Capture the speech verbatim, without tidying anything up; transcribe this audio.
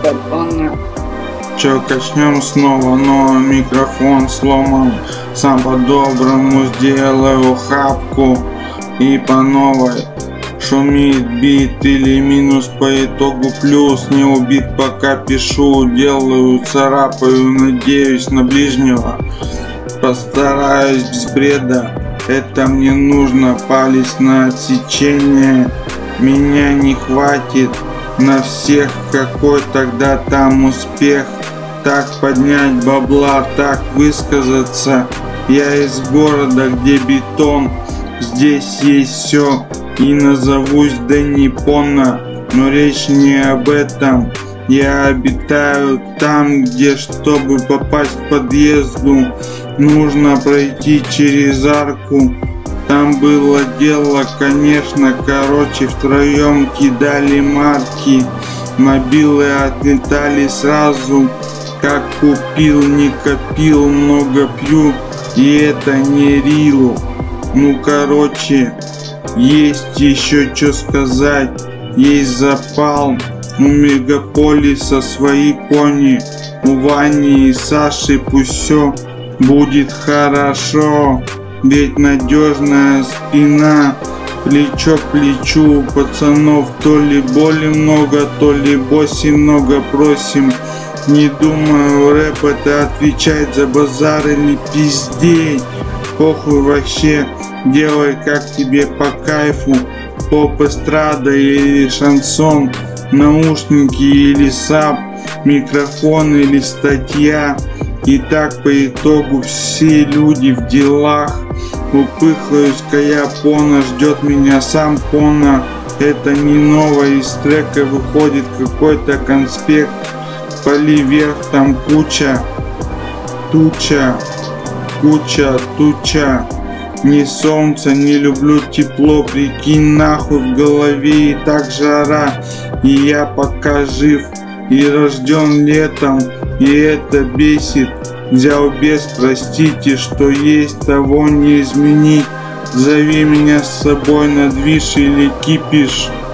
Понна. Чё, качнем снова, но микрофон сломан. Сам по-доброму сделаю хапку и по новой. Шумит бит или минус, по итогу плюс. Не убит, пока пишу, делаю, царапаю, надеюсь на ближнего. Постараюсь без бреда, это мне нужно. Палец на отсечение, меня не хватит на всех. Какой тогда там успех? Так поднять бабла, так высказаться. Я из города, где бетон, здесь есть все. И назовусь Дэнни Понна, но речь не об этом. Я обитаю там, где, чтобы попасть к подъезду, нужно пройти через арку. Там было дело, конечно, короче, втроем кидали марки. Мобилы отлетали сразу, как купил, не копил, много пью, и это не рил. Ну короче, есть еще что сказать, есть запал. У мегаполиса свои кони, у Вани и Саши пусть все будет хорошо. Ведь надежная спина, плечо к плечу, пацанов то ли боли много, то ли боси много просим. Не думаю, рэп это отвечать за базар или пиздеть. Похуй вообще, делай как тебе по кайфу. Поп, эстрада или шансон, наушники или саб, микрофон или статья. И так по итогу все люди в делах. Упыхаюсь-ка я, Понна, ждет меня сам Понна. Это не новое, из трека выходит какой-то конспект. Поли вверх, там куча, туча, куча, туча. Ни солнца, не люблю тепло, прикинь нахуй, в голове и так жара. И я пока жив и рожден летом, и это бесит. Взял без, простите, что есть, того не изменить. Зови меня с собой на движ или кипиш.